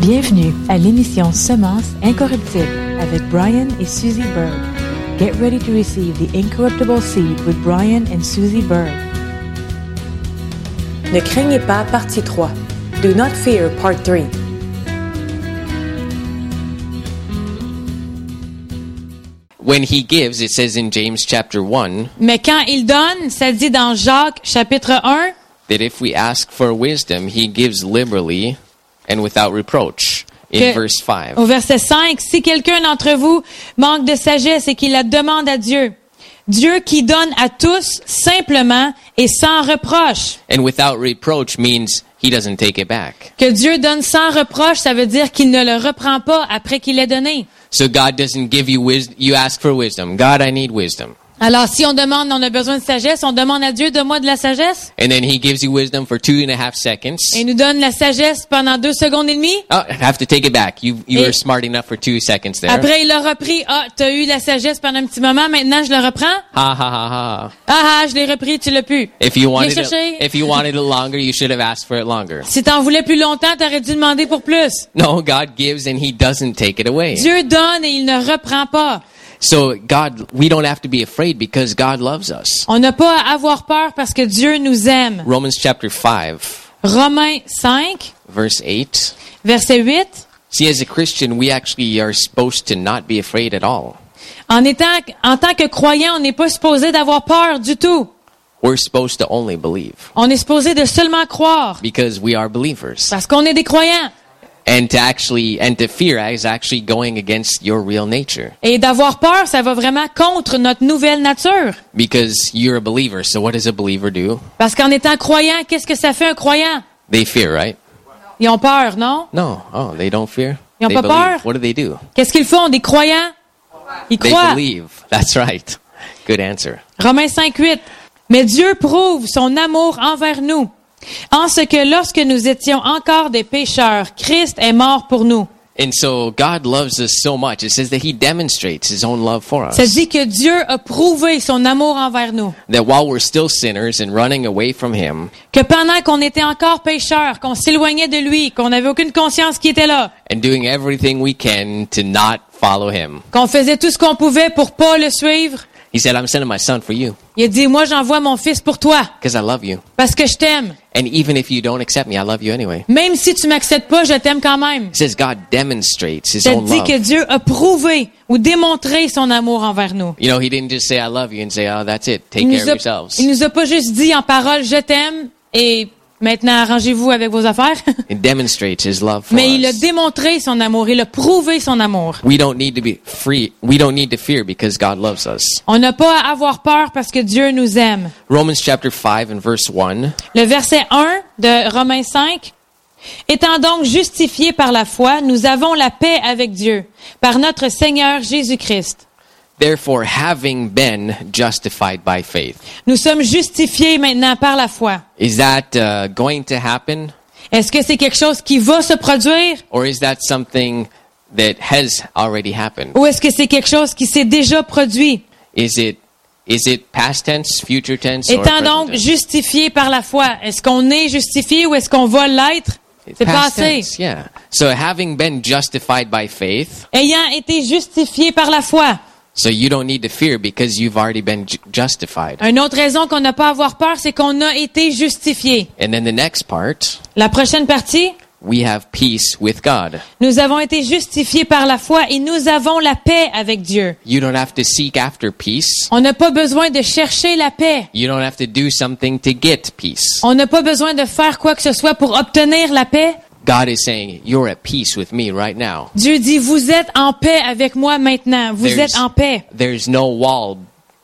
Bienvenue à l'émission Semences incorruptibles avec Brian et Susie Bird. Get ready to receive the incorruptible seed with Brian and Susie Bird. Ne craignez pas, partie 3. Do not fear, part 3. When he gives, it says in James chapter 1, Mais quand il donne, ça dit dans Jacques chapitre 1, that if we ask for wisdom, he gives liberally and without reproach. In que, verse 5. au verset 5, si quelqu'un d'entre vous manque de sagesse et qu'il la demande à Dieu, Dieu qui donne à tous simplement et sans reproche. And without reproach means he doesn't take it back. Que Dieu donne sans reproche, ça veut dire qu'il ne le reprend pas après qu'il l'ait donné. So God doesn't give you wisdom. You ask for wisdom. God, I need wisdom. Alors, si on demande, on a besoin de sagesse, on demande à Dieu, donne-moi de la sagesse. And then he gives you wisdom for 2.5 seconds. Et il nous donne la sagesse pendant 2 secondes et demie. Oh, I have to take it back. You Et were smart enough for 2 seconds there. Après, il l'a repris. Ah, t'as eu la sagesse pendant un petit moment, maintenant je le reprends. Ha ha ha ha. Ah, je l'ai repris, tu l'as pu. If you wanted cherché. it, if you wanted it longer, you should have asked for it longer. Si t'en voulais plus longtemps, t'aurais dû demander pour plus. No, God gives and he doesn't take it away. Dieu donne et il ne reprend pas. So God, we don't have to be afraid because God loves us. On n'a pas à avoir peur parce que Dieu nous aime. Romans chapter 5, Romains 5, verse 8. verset 8. See, as a Christian, we actually are supposed to not be afraid at all. En tant que croyant, on n'est pas supposé d'avoir peur du tout. We're supposed to only believe On est supposé de seulement croire because we are believers. parce qu'on est des croyants. And to fear is actually going against your real nature Et d'avoir peur, ça va vraiment contre notre nouvelle nature. because you're a believer. So what does a believer do? Parce qu'en étant croyant, qu'est-ce que ça fait un croyant? They fear, right? Ils ont peur, non? No. Oh, they don't fear? Ils ont They pas believe. peur? What do? Qu'est-ce qu'ils font, des croyants? Ils They croient. believe. That's right. Good answer. Romains 5, 8. Mais Dieu prouve son amour envers nous, en ce que lorsque nous étions encore des pécheurs, Christ est mort pour nous. And so God loves us so much. It says that he demonstrates his own love for us. Ça dit que Dieu a prouvé son amour envers nous. That while we're still sinners and running away from him, Que pendant qu'on était encore pécheurs, qu'on s'éloignait de lui, qu'on n'avait aucune conscience qui était là, and doing everything we can to not follow him, qu'on faisait tout ce qu'on pouvait pour pas le suivre, he said, I'm sending my son for you il a dit, moi j'envoie mon fils pour toi, because I love you. parce que je t'aime. And even if you don't accept me, I love you anyway. Même si tu m'acceptes pas, je t'aime quand même. It says God demonstrates his Ça own dit love. que Dieu a prouvé ou démontré son amour envers nous. You know, he didn't just say, I love you and say, oh, that's it. Take Il care of nous, a, yourselves. il nous a pas juste dit en parole, je t'aime et maintenant arrangez-vous avec vos affaires. It demonstrates his love for Mais il a us. démontré son amour, il a prouvé son amour. We don't need to be free. We don't need to fear because God loves us. On n'a pas à avoir peur parce que Dieu nous aime. Romans chapter 5 and verse 1. Le verset 1 de Romains 5. Étant donc justifiés par la foi, nous avons la paix avec Dieu, par notre Seigneur Jésus-Christ. Therefore, having been justified by faith. Nous sommes justifiés maintenant par la foi. Is that going to happen? Est-ce que c'est quelque chose qui va se produire Or is that something that has already happened? ou est-ce que c'est quelque chose qui s'est déjà produit? Is it past tense, future tense, or Étant present donc tense? justifiés par la foi, est-ce qu'on est justifié ou est-ce qu'on va l'être? C'est Past passé. tense, yeah. So having been justified by faith, Ayant été justifiés par la foi. so you don't need to fear because you've already been justified. Une autre raison qu'on n'a pas à avoir peur, c'est qu'on a été justifiés. And then the next part, La prochaine partie, we have peace with God. nous avons été justifiés par la foi et nous avons la paix avec Dieu. You don't have to seek after peace. On n'a pas besoin de chercher la paix. You don't have to do something to get peace. On n'a pas besoin de faire quoi que ce soit pour obtenir la paix. God is saying, you're at peace with me right now. Dieu dit, vous êtes en paix avec moi maintenant. Vous There's- êtes en paix. There's no wall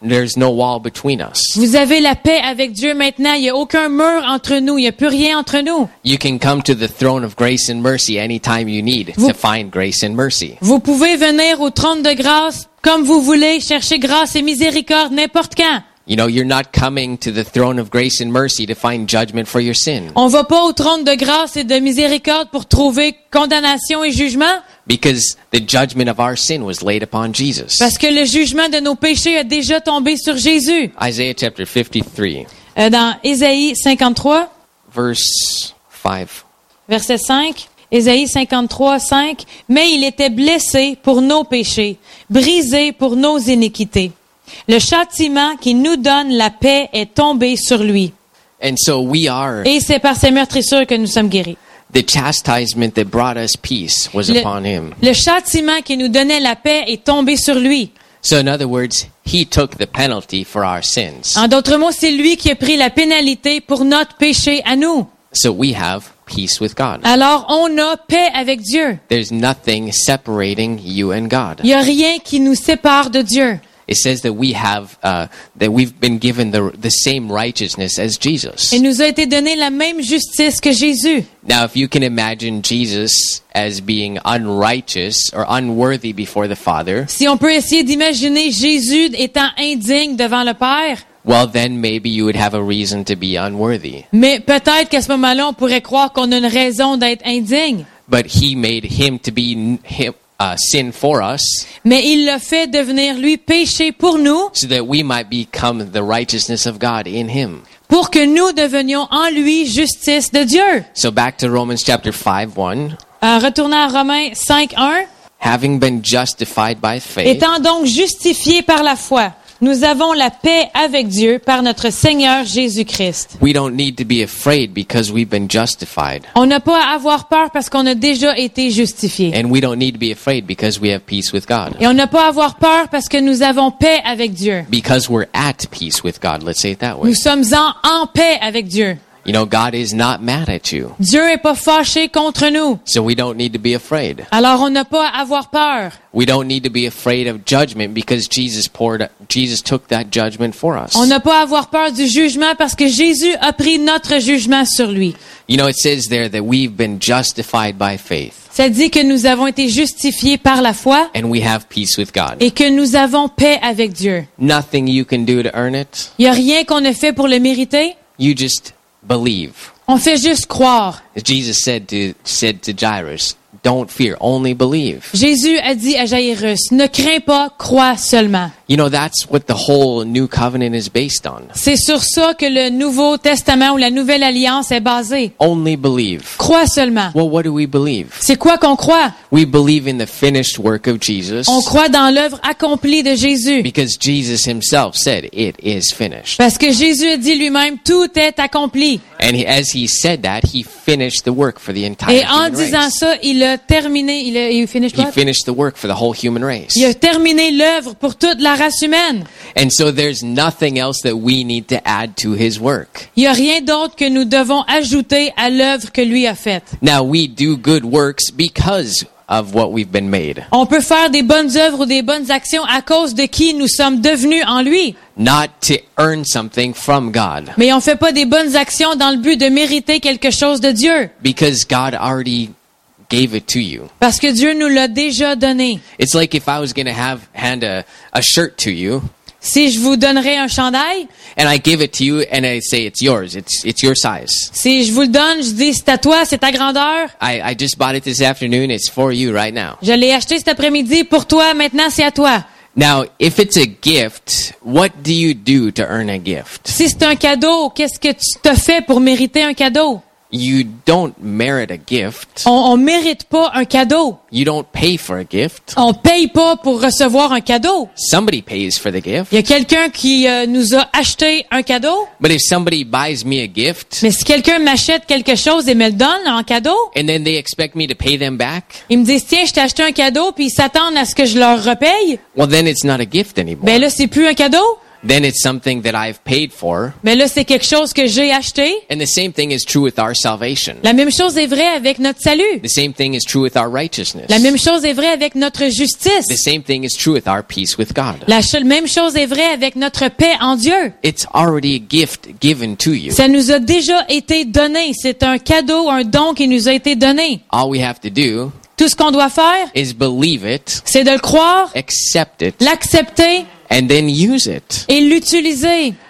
between us. Vous avez la paix avec Dieu maintenant. Il n'y a aucun mur entre nous. Il n'y a plus rien entre nous. You can come to the throne of grace and mercy anytime you need Vous- to find grace and mercy. Vous pouvez venir au trône de grâce comme vous voulez, chercher grâce et miséricorde n'importe quand. You know, you're not coming to the throne of grace and mercy to find judgment for your sin. On va pas au trône de grâce et de miséricorde pour trouver condamnation et jugement, Because the judgment of our sin was laid upon Jesus. parce que le jugement de nos péchés a déjà tombé sur Jésus. Isaiah chapter 53, Dans Ésaïe 53, verse 5. verset 5. Ésaïe 53, 5, « Mais il était blessé pour nos péchés, brisé pour nos iniquités. Le châtiment qui nous donne la paix est tombé sur lui. And so we are, Et c'est par ses meurtrissures que nous sommes guéris. the chastisement that brought us peace was upon him. Le châtiment qui nous donnait la paix est tombé sur lui. So in other words, he took the penalty for our sins. En d'autres mots, c'est lui qui a pris la pénalité pour notre péché à nous. So we have peace with God. Alors, on a paix avec Dieu. There's nothing separating you and God. Il n'y a rien qui nous sépare de Dieu. It says that we have that we've been given the same righteousness as Jesus. Il nous a été donné la même justice que Jésus. Now, if you can imagine Jesus as being unrighteous or unworthy before the Father, Si on peut essayer d'imaginer Jésus étant indigne devant le Père, well, then maybe you would have a reason to be unworthy. mais peut-être qu'à ce moment-là, on pourrait croire qu'on a une raison d'être indigne. But he made him to be sin for us, Mais il l'a fait devenir, lui, péché pour nous, so that we might become the righteousness of God in him. pour que nous devenions en lui justice de Dieu. So back to Romans chapter 5:1. Retournant à Romains 5:1, Having been justified by faith, étant donc justifiés par la foi, nous avons la paix avec Dieu par notre Seigneur Jésus-Christ. we don't need to be afraid because we've been justified. On n'a pas à avoir peur parce qu'on a déjà été justifié. And we don't need to be afraid because we have peace with God. Et on n'a pas à avoir peur parce que nous avons paix avec Dieu. Because we're at peace with God, let's say it that way. Nous sommes en paix avec Dieu. You know, God is not mad at you. Dieu est pas fâché contre nous. So we don't need to be afraid. Alors on n'a pas à avoir peur. We don't need to be afraid of judgment because Jesus took that judgment for us. On n'a pas à avoir peur du jugement parce que Jésus a pris notre jugement sur lui. You know, it says there that we've been justified by faith Ça dit que nous avons été justifiés par la foi and we have peace with God. et que nous avons paix avec Dieu. Nothing you can do to earn it. Il n'y a rien qu'on a fait pour le mériter. You just believe. On fait juste croire. As Jesus said to Jairus, don't fear, only believe. Jésus a dit à Jairus, ne crains pas, crois seulement. You know, that's what the whole new covenant is based on. C'est sur ça que le Nouveau Testament ou la Nouvelle Alliance est basée. Only believe. Crois seulement. Well, what do we believe? C'est quoi qu'on croit? We believe in the finished work of Jesus On croit dans l'œuvre accomplie de Jésus. because Jesus himself said it is finished. Parce que Jésus a dit lui-même, tout est accompli. And as he said that, he finished the work for the entire Et en human disant race. ça, il a terminé, il finished He what? finished the work for the whole human race. Il a terminé l'œuvre pour toute la race humaine. And so there's nothing else that we need to add to his work. Il n'y a rien d'autre que nous devons ajouter à l'œuvre que lui a faite. Now, we do good works because of what we've been made, On peut faire des bonnes œuvres ou des bonnes actions à cause de qui nous sommes devenus en lui. not to earn something from God, Mais on fait pas des bonnes actions dans le but de mériter quelque chose de Dieu. because God already gave it to you. Parce que Dieu nous l'a déjà donné. It's like if I was going to hand a shirt to you, Si je vous donnerais un chandail, and I give it to you, and I say it's yours, it's your size. si je vous le donne, je dis c'est à toi, c'est ta grandeur. I just bought it this afternoon, it's for you right now. Je l'ai acheté cet après-midi pour toi, maintenant c'est à toi. Now, if it's a gift, what do you do to earn a gift? Si c'est un cadeau, qu'est-ce que tu te fais pour mériter un cadeau? You don't merit a gift. On mérite pas un cadeau. You don't pay for a gift. On paye pas pour recevoir un cadeau. Somebody pays for the gift. Il y a quelqu'un qui nous a acheté un cadeau. But if somebody buys me a gift, Mais si quelqu'un m'achète quelque chose et me le donne en cadeau, and then they expect me to pay them back, ils me disent tiens, je t'ai acheté un cadeau, puis ils s'attendent à ce que je leur repaye. well, then it's not a gift anymore. Ben là, c'est plus un cadeau. Then it's something that I've paid for. Mais là, c'est quelque chose que j'ai acheté. And the same thing is true with our salvation. La même chose est vraie avec notre salut. The same thing is true with our righteousness. La même chose est vraie avec notre justice. The same thing is true with our peace with God. Même chose est vraie avec notre paix en Dieu. It's already a gift given to you. Ça nous a déjà été donné. C'est un cadeau, un don qui nous a été donné. All we have to do Tout ce qu'on doit faire, is believe it, c'est de le croire, accept it, l'accepter and then use it. et l'utiliser.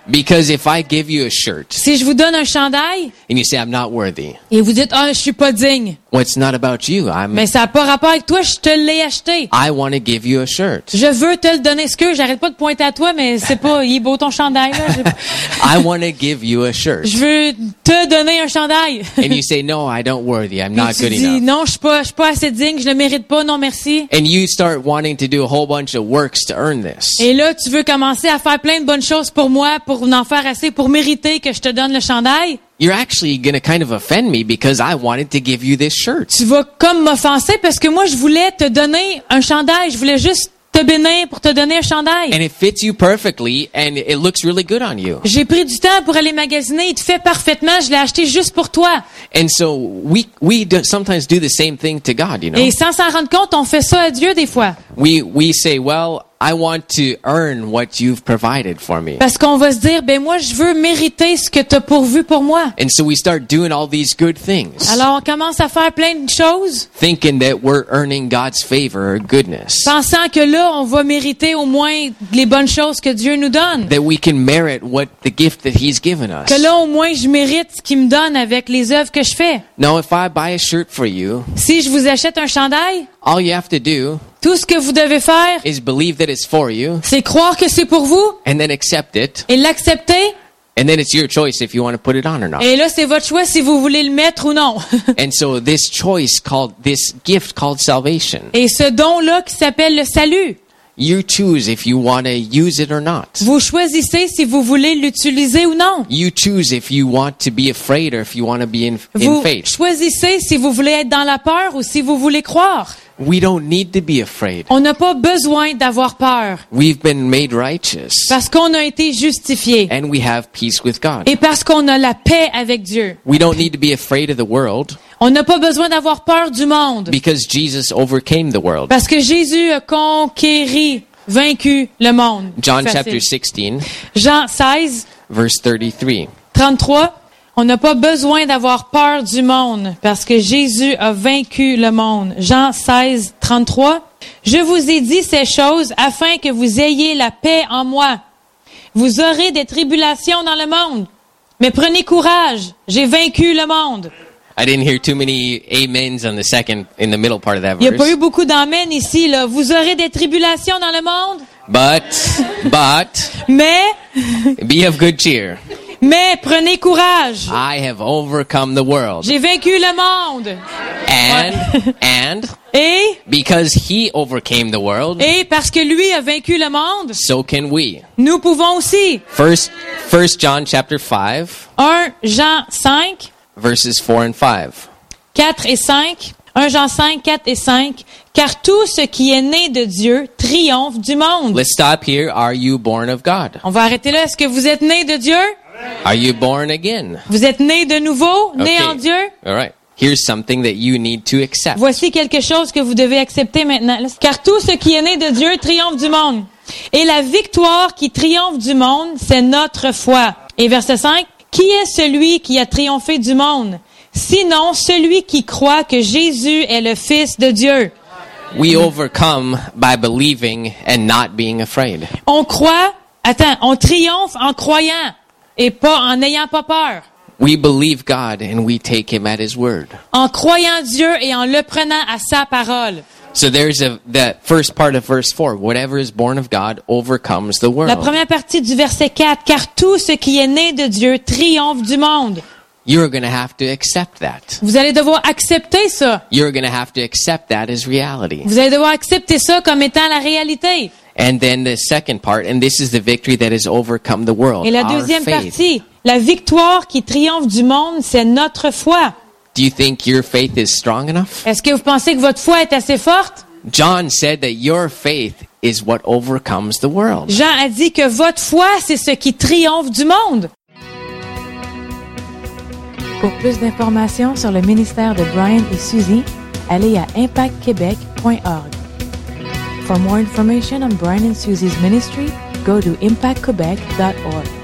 Because if I give you a shirt Si je vous donne un chandail and you say I'm not worthy, et vous dites, je suis pas digne. well, it's not about you. Mais ça n'a pas rapport avec toi, je te l'ai acheté. I want to give you a shirt. Je veux te le donner. J'arrête pas de pointer à toi, mais c'est pas, il est beau ton chandail, là. I want to give you a shirt. Je veux te donner un chandail. And you say, no, I don't worthy. I'm Et not tu good dis, enough. non, je suis pas assez digne, je le mérite pas, non merci. And you start wanting to do a whole bunch of works to earn this. Et là, tu veux commencer à faire plein de bonnes choses pour moi, pour en faire assez, pour mériter que je te donne le chandail. You're actually going to kind of offend me because I wanted to give you this shirt. Tu vas comme m'offenser parce que moi, je voulais te donner un chandail. Je voulais juste te bénir pour te donner un chandail. And it fits you perfectly and it looks really good on you. J'ai pris du temps pour aller magasiner. Il te fait parfaitement. Je l'ai acheté juste pour toi. And so we sometimes do the same thing to God, you know. Et sans s'en rendre compte, on fait ça à Dieu des fois. We say, well, I want to earn what you've provided for me. Parce qu'on va se dire, ben moi, je veux mériter ce que tu as pourvu pour moi. And so we start doing all these good things, Alors, on commence à faire plein de choses, thinking that we're earning God's favor or goodness, pensant que là, on va mériter au moins les bonnes choses que Dieu nous donne. that we can merit the gift that He's given us. Que là, au moins, je mérite ce qu'il me donne avec les œuvres que je fais. Now, if I buy a shirt for you, Si je vous achète un chandail, all you have to do tout ce que vous devez faire, is believe that it's for you c'est croire que c'est pour vous and then accept it. et l'accepter. And then it's your choice if you want to put it on or not. Et là, c'est votre choix si vous voulez le mettre ou non. And so this gift called salvation, Et ce don-là qui s'appelle le salut, you choose if you want to use it or not. vous choisissez si vous voulez l'utiliser ou non. You choose if you want to be afraid or if you want to be in Vous faith. choisissez si vous voulez être dans la peur ou si vous voulez croire. We don't need to be afraid. On n'a pas besoin d'avoir peur We've been made righteous parce qu'on a été justifié and we have peace with God. et parce qu'on a la paix avec Dieu. We don't need to be afraid of the world On n'a pas besoin d'avoir peur du monde because Jesus overcame the world. parce que Jésus a conquéri, vaincu le monde. John Facile. chapter 16, Jean 16, verse 33. 33. On n'a pas besoin d'avoir peur du monde parce que Jésus a vaincu le monde. Jean 16, 33. Je vous ai dit ces choses afin que vous ayez la paix en moi. Vous aurez des tribulations dans le monde, mais prenez courage, j'ai vaincu le monde. I didn't hear too many amens in the middle part of that Il n'y a pas eu verse. beaucoup d'amens ici, là. Vous aurez des tribulations dans le monde, But, mais be of good cheer. prenez courage. I have overcome the world. J'ai vaincu le monde. And Et because He overcame the world, parce que lui a vaincu le monde, so can we. nous pouvons aussi. First John chapter 5, 1 Jean 5, verses 4 and 5. 4 et 5. 1 Jean 5, 4 et 5. Car tout ce qui est né de Dieu triomphe du monde. Let's stop here. Are you born of God? On va arrêter là. Est-ce que vous êtes né de Dieu? Are you born again? Vous êtes né de nouveau, né Okay. en Dieu? All right. Here's something that you need to accept. Voici quelque chose que vous devez accepter maintenant. Car tout ce qui est né de Dieu triomphe du monde. Et la victoire qui triomphe du monde, c'est notre foi. Et verset 5. Qui est celui qui a triomphé du monde? Sinon, celui qui croit que Jésus est le Fils de Dieu. We overcome by believing and not being afraid. On triomphe en croyant et pas en n'ayant pas peur. We believe God and we take Him at His word. En croyant Dieu et en le prenant à sa parole. So there's that first part of verse 4. Whatever is born of God overcomes the world. La première partie du verset 4. Car tout ce qui est né de Dieu triomphe du monde. You're going to have to accept that. Vous allez devoir accepter ça. You're going to have to accept that as reality. Vous allez devoir accepter ça comme étant la réalité. And then the second part, and this is the victory that has overcome the world. Et la Our deuxième faith. partie, la victoire qui triomphe du monde, c'est notre foi. Do you think your faith is strong enough? Est-ce que vous pensez que votre foi est assez forte? John said that your faith is what overcomes the world. Jean a dit que votre foi, c'est ce qui triomphe du monde. Pour plus d'informations sur le ministère de Brian et Suzy, allez à impactquebec.org. For more information on Brian and Suzy's ministry, go to impactquebec.org.